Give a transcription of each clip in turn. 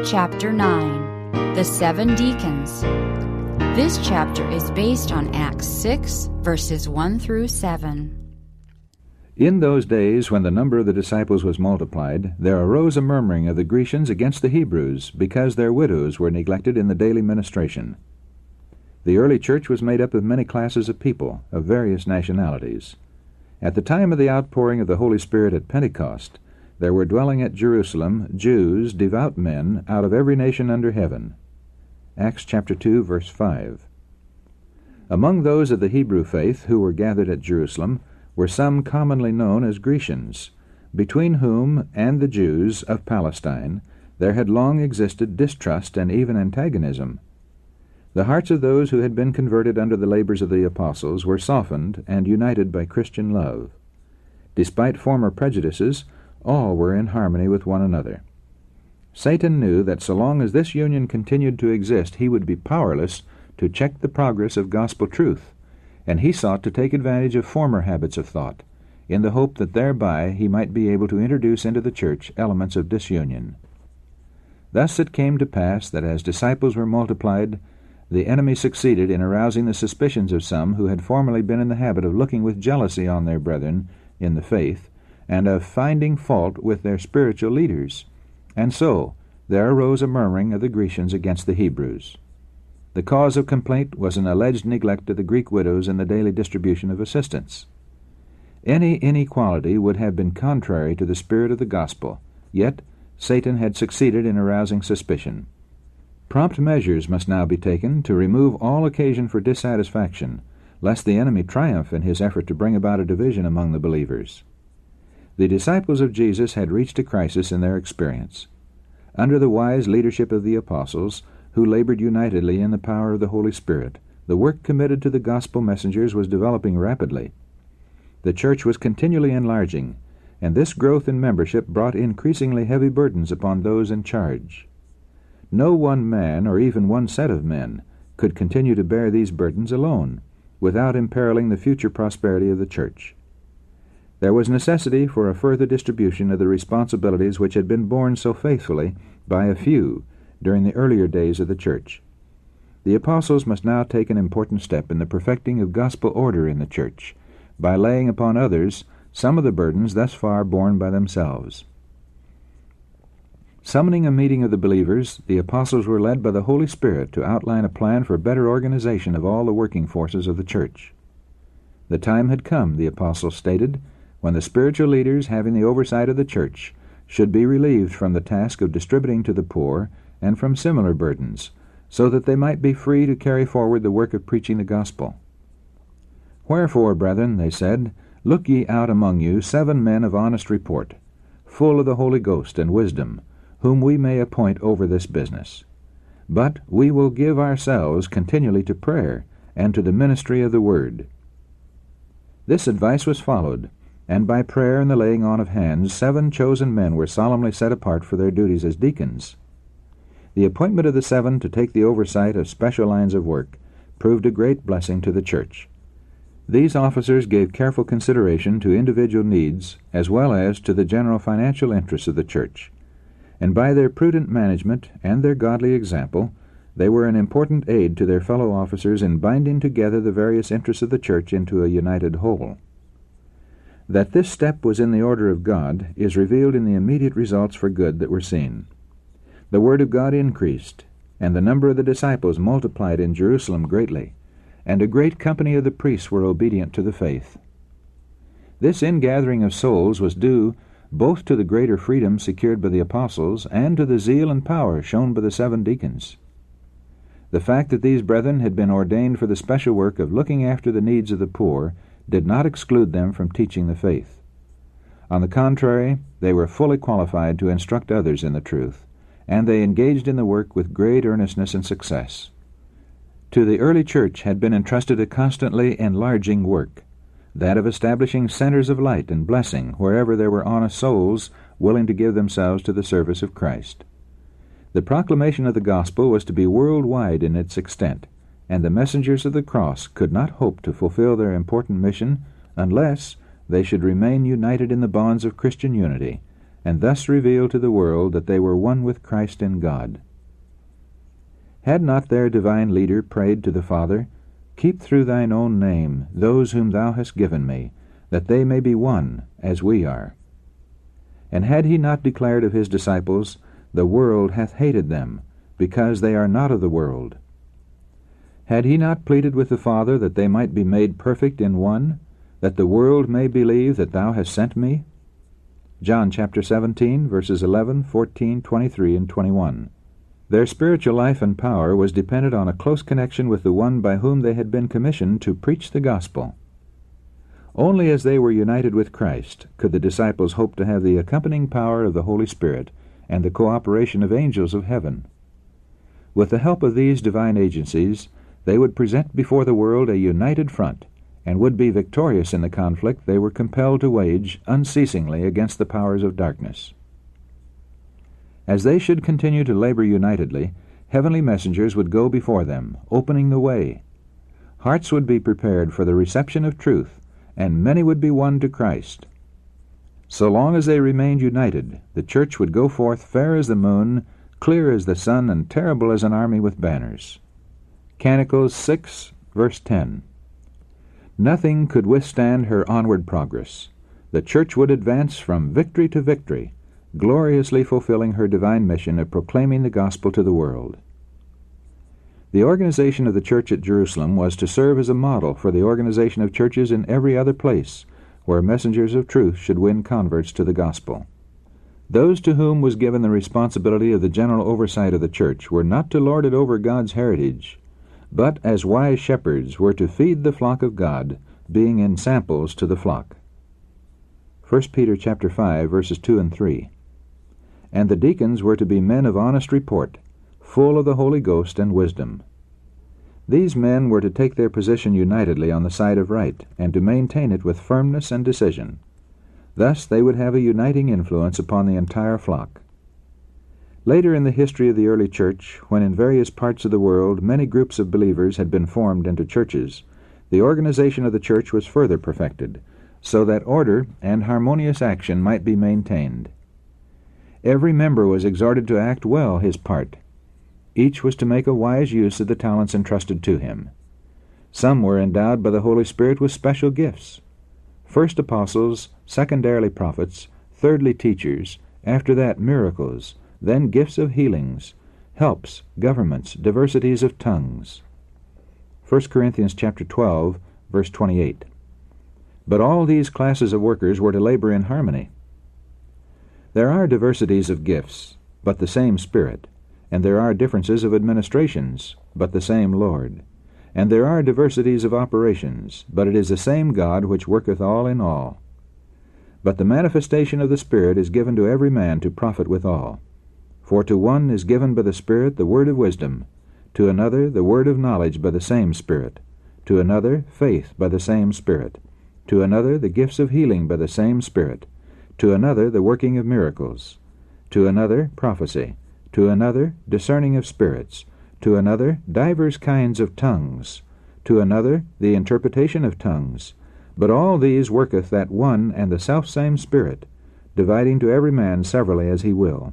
Chapter 9. The Seven Deacons. This chapter is based on Acts 6, verses 1 through 7. In those days, when the number of the disciples was multiplied, there arose a murmuring of the Grecians against the Hebrews, because their widows were neglected in the daily ministration. The early church was made up of many classes of people, of various nationalities. At the time of the outpouring of the Holy Spirit at Pentecost, there were dwelling at Jerusalem Jews, devout men, out of every nation under heaven. Acts chapter 2, verse 5. Among those of the Hebrew faith who were gathered at Jerusalem were some commonly known as Grecians, between whom and the Jews of Palestine there had long existed distrust and even antagonism. The hearts of those who had been converted under the labors of the apostles were softened and united by Christian love. Despite former prejudices, all were in harmony with one another. Satan knew that so long as this union continued to exist, he would be powerless to check the progress of gospel truth, and he sought to take advantage of former habits of thought, in the hope that thereby he might be able to introduce into the church elements of disunion. Thus it came to pass that as disciples were multiplied, the enemy succeeded in arousing the suspicions of some who had formerly been in the habit of looking with jealousy on their brethren in the faith, and of finding fault with their spiritual leaders. And so there arose a murmuring of the Grecians against the Hebrews. The cause of complaint was an alleged neglect of the Greek widows in the daily distribution of assistance. Any inequality would have been contrary to the spirit of the gospel, yet Satan had succeeded in arousing suspicion. Prompt measures must now be taken to remove all occasion for dissatisfaction, lest the enemy triumph in his effort to bring about a division among the believers. The disciples of Jesus had reached a crisis in their experience. Under the wise leadership of the apostles, who labored unitedly in the power of the Holy Spirit, the work committed to the gospel messengers was developing rapidly. The church was continually enlarging, and this growth in membership brought increasingly heavy burdens upon those in charge. No one man, or even one set of men, could continue to bear these burdens alone, without imperiling the future prosperity of the church. There was necessity for a further distribution of the responsibilities which had been borne so faithfully by a few during the earlier days of the church. The apostles must now take an important step in the perfecting of gospel order in the church, by laying upon others some of the burdens thus far borne by themselves. Summoning a meeting of the believers, the apostles were led by the Holy Spirit to outline a plan for better organization of all the working forces of the church. The time had come, the apostles stated, when the spiritual leaders having the oversight of the church should be relieved from the task of distributing to the poor and from similar burdens, so that they might be free to carry forward the work of preaching the gospel. Wherefore, brethren, they said, look ye out among you 7 men of honest report, full of the Holy Ghost and wisdom, whom we may appoint over this business. But we will give ourselves continually to prayer and to the ministry of the word. This advice was followed, and by prayer and the laying on of hands 7 chosen men were solemnly set apart for their duties as deacons. The appointment of the 7 to take the oversight of special lines of work proved a great blessing to the church. These officers gave careful consideration to individual needs as well as to the general financial interests of the church, and by their prudent management and their godly example, they were an important aid to their fellow officers in binding together the various interests of the church into a united whole. That this step was in the order of God is revealed in the immediate results for good that were seen. The word of God increased, and the number of the disciples multiplied in Jerusalem greatly, and a great company of the priests were obedient to the faith. This ingathering of souls was due both to the greater freedom secured by the apostles and to the zeal and power shown by the 7 deacons. The fact that these brethren had been ordained for the special work of looking after the needs of the poor did not exclude them from teaching the faith. On the contrary, they were fully qualified to instruct others in the truth, and they engaged in the work with great earnestness and success. To the early church had been entrusted a constantly enlarging work, that of establishing centers of light and blessing wherever there were honest souls willing to give themselves to the service of Christ. The proclamation of the gospel was to be worldwide in its extent, and the messengers of the cross could not hope to fulfill their important mission unless they should remain united in the bonds of Christian unity and thus reveal to the world that they were one with Christ in God. Had not their divine leader prayed to the Father, "Keep through thine own name those whom thou hast given me, that they may be one, as we are"? And had he not declared of his disciples, "The world hath hated them, because they are not of the world"? Had he not pleaded with the Father that they might be made perfect in one, that the world may believe that thou hast sent me? John chapter 17, verses 11, 14, 23, and 21. Their spiritual life and power was dependent on a close connection with the one by whom they had been commissioned to preach the gospel. Only as they were united with Christ could the disciples hope to have the accompanying power of the Holy Spirit and the cooperation of angels of heaven. With the help of these divine agencies, they would present before the world a united front, and would be victorious in the conflict they were compelled to wage unceasingly against the powers of darkness. As they should continue to labor unitedly, heavenly messengers would go before them, opening the way. Hearts would be prepared for the reception of truth, and many would be won to Christ. So long as they remained united, the church would go forth fair as the moon, clear as the sun, and terrible as an army with banners. Canticles 6, verse 10. Nothing could withstand her onward progress. The church would advance from victory to victory, gloriously fulfilling her divine mission of proclaiming the gospel to the world. The organization of the church at Jerusalem was to serve as a model for the organization of churches in every other place where messengers of truth should win converts to the gospel. Those to whom was given the responsibility of the general oversight of the church were not to lord it over God's heritage, but as wise shepherds were to feed the flock of God, being ensamples to the flock. 1 Peter chapter 5, verses 2 and 3. And the deacons were to be men of honest report, full of the Holy Ghost and wisdom. These men were to take their position unitedly on the side of right, and to maintain it with firmness and decision. Thus they would have a uniting influence upon the entire flock. Later in the history of the early church, when in various parts of the world many groups of believers had been formed into churches, the organization of the church was further perfected, so that order and harmonious action might be maintained. Every member was exhorted to act well his part. Each was to make a wise use of the talents entrusted to him. Some were endowed by the Holy Spirit with special gifts. First apostles, secondarily prophets, thirdly teachers, after that miracles, then gifts of healings, helps, governments, diversities of tongues. 1 Corinthians chapter 12, verse 28. But all these classes of workers were to labor in harmony. There are diversities of gifts, but the same Spirit, and there are differences of administrations, but the same Lord, and there are diversities of operations, but it is the same God which worketh all in all. But the manifestation of the Spirit is given to every man to profit withal. For to one is given by the Spirit the word of wisdom, to another the word of knowledge by the same Spirit, to another faith by the same Spirit, to another the gifts of healing by the same Spirit, to another the working of miracles, to another prophecy, to another discerning of spirits, to another divers kinds of tongues, to another the interpretation of tongues. But all these worketh that one and the selfsame Spirit, dividing to every man severally as he will.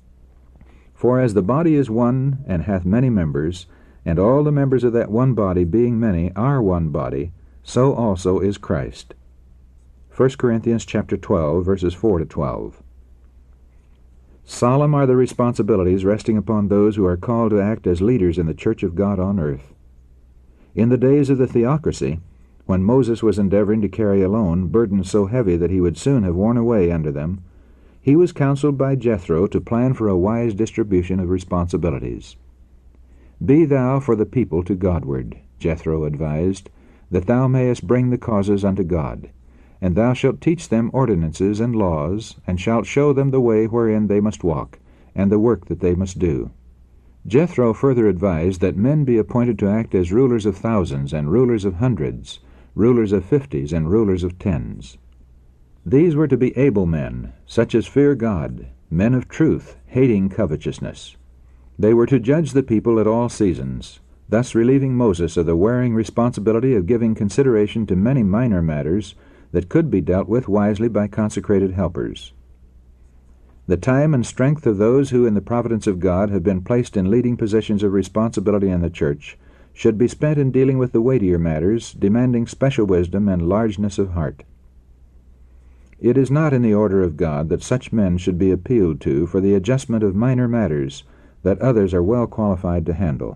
For as the body is one, and hath many members, and all the members of that one body, being many, are one body, so also is Christ. 1 Corinthians chapter 12, verses 4 to 12. Solemn are the responsibilities resting upon those who are called to act as leaders in the church of God on earth. In the days of the theocracy, when Moses was endeavoring to carry alone burdens so heavy that he would soon have worn away under them, he was counseled by Jethro to plan for a wise distribution of responsibilities. "Be thou for the people to Godward," Jethro advised, "that thou mayest bring the causes unto God. And thou shalt teach them ordinances and laws, and shalt show them the way wherein they must walk, and the work that they must do." Jethro further advised that men be appointed to act as rulers of thousands, and rulers of hundreds, rulers of 50s, and rulers of 10s. These were to be able men, such as fear God, men of truth, hating covetousness. They were to judge the people at all seasons, thus relieving Moses of the wearing responsibility of giving consideration to many minor matters that could be dealt with wisely by consecrated helpers. The time and strength of those who, in the providence of God, have been placed in leading positions of responsibility in the church should be spent in dealing with the weightier matters, demanding special wisdom and largeness of heart. It is not in the order of God that such men should be appealed to for the adjustment of minor matters that others are well qualified to handle.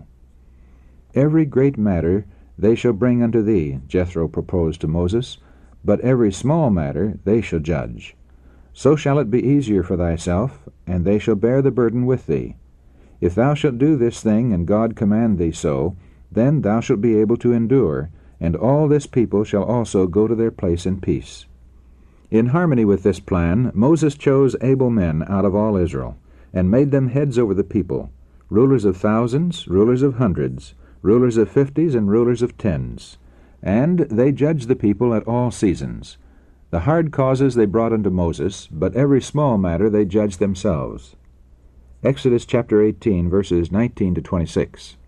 Every great matter they shall bring unto thee, Jethro proposed to Moses, but every small matter they shall judge. So shall it be easier for thyself, and they shall bear the burden with thee. If thou shalt do this thing, and God command thee so, then thou shalt be able to endure, and all this people shall also go to their place in peace. In harmony with this plan, Moses chose able men out of all Israel, and made them heads over the people, rulers of thousands, rulers of hundreds, rulers of 50s, and rulers of 10s. And they judged the people at all seasons. The hard causes they brought unto Moses, but every small matter they judged themselves. Exodus chapter 18, verses 19 to 26.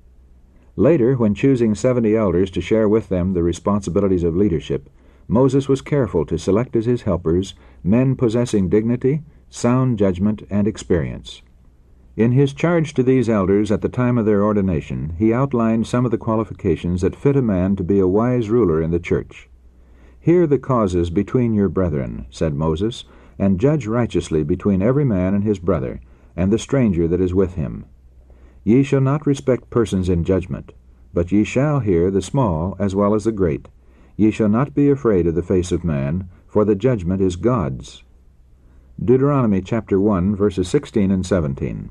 Later, when choosing 70 elders to share with them the responsibilities of leadership, Moses was careful to select as his helpers men possessing dignity, sound judgment, and experience. In his charge to these elders at the time of their ordination, he outlined some of the qualifications that fit a man to be a wise ruler in the church. "Hear the causes between your brethren," said Moses, "and judge righteously between every man and his brother, and the stranger that is with him. Ye shall not respect persons in judgment, but ye shall hear the small as well as the great. Ye shall not be afraid of the face of man, for the judgment is God's." Deuteronomy chapter 1, verses 16 and 17.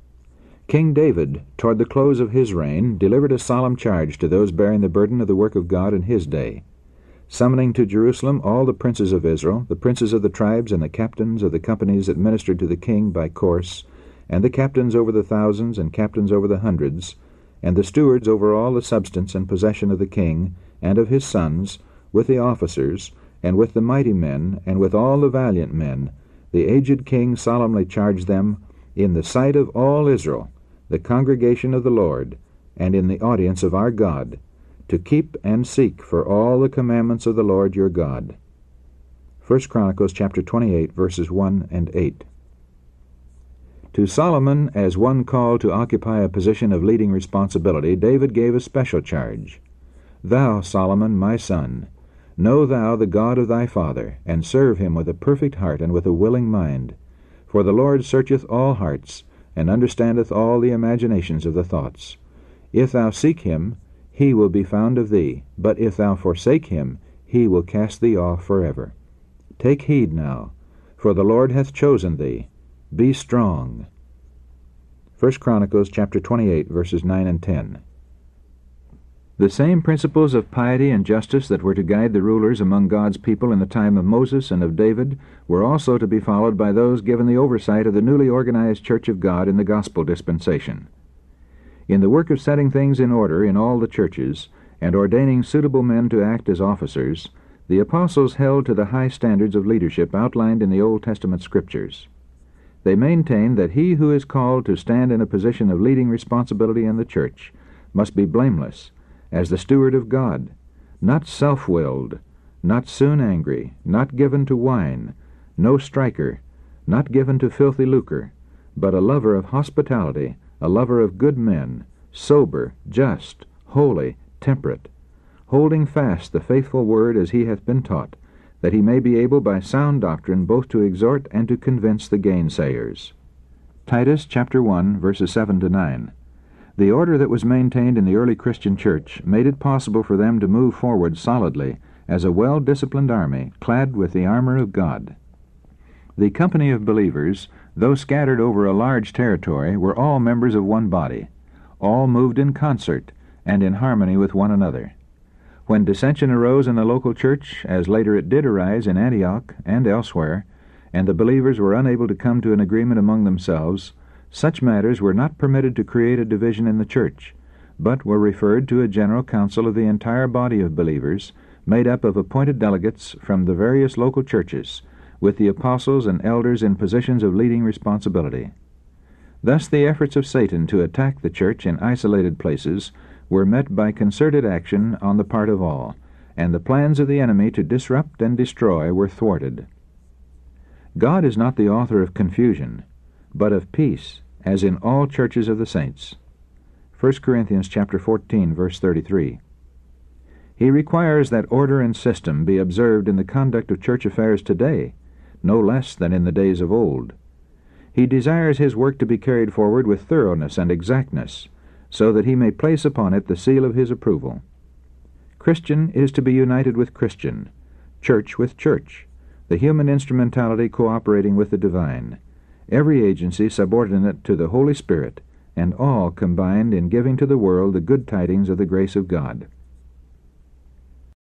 King David, toward the close of his reign, delivered a solemn charge to those bearing the burden of the work of God in his day. Summoning to Jerusalem all the princes of Israel, the princes of the tribes, and the captains of the companies that ministered to the king by course, and the captains over the thousands, and captains over the hundreds, and the stewards over all the substance and possession of the king, and of his sons, with the officers, and with the mighty men, and with all the valiant men, the aged king solemnly charged them, in the sight of all Israel, the congregation of the Lord, and in the audience of our God, to keep and seek for all the commandments of the Lord your God. 1 Chronicles chapter 28, verses 1 and 8. To Solomon, as one called to occupy a position of leading responsibility, David gave a special charge. "Thou, Solomon, my son, know thou the God of thy father, and serve him with a perfect heart and with a willing mind. For the Lord searcheth all hearts, and understandeth all the imaginations of the thoughts. If thou seek him, he will be found of thee, but if thou forsake him, he will cast thee off forever. Take heed now, for the Lord hath chosen thee. Be strong." 1 Chronicles chapter 28, verses 9 and 10. The same principles of piety and justice that were to guide the rulers among God's people in the time of Moses and of David were also to be followed by those given the oversight of the newly organized Church of God in the gospel dispensation. In the work of setting things in order in all the churches, and ordaining suitable men to act as officers, the apostles held to the high standards of leadership outlined in the Old Testament Scriptures. They maintained that he who is called to stand in a position of leading responsibility in the church must be blameless, as the steward of God, not self-willed, not soon angry, not given to wine, no striker, not given to filthy lucre, but a lover of hospitality, a lover of good men, sober, just, holy, temperate, holding fast the faithful word as he hath been taught, that he may be able by sound doctrine both to exhort and to convince the gainsayers. Titus chapter 1, verses 7 to 9. The order that was maintained in the early Christian church made it possible for them to move forward solidly as a well-disciplined army, clad with the armor of God. The company of believers, though scattered over a large territory, were all members of one body. All moved in concert and in harmony with one another. When dissension arose in the local church, as later it did arise in Antioch and elsewhere, and the believers were unable to come to an agreement among themselves, such matters were not permitted to create a division in the church, but were referred to a general council of the entire body of believers, made up of appointed delegates from the various local churches, with the apostles and elders in positions of leading responsibility. Thus the efforts of Satan to attack the church in isolated places were met by concerted action on the part of all, and the plans of the enemy to disrupt and destroy were thwarted. God is not the author of confusion, but of peace, as in all churches of the saints. 1 Corinthians chapter 14, verse 33. He requires that order and system be observed in the conduct of church affairs today, no less than in the days of old. He desires his work to be carried forward with thoroughness and exactness, so that he may place upon it the seal of his approval. Christian is to be united with Christian, church with church, the human instrumentality cooperating with the divine, every agency subordinate to the Holy Spirit, and all combined in giving to the world the good tidings of the grace of God.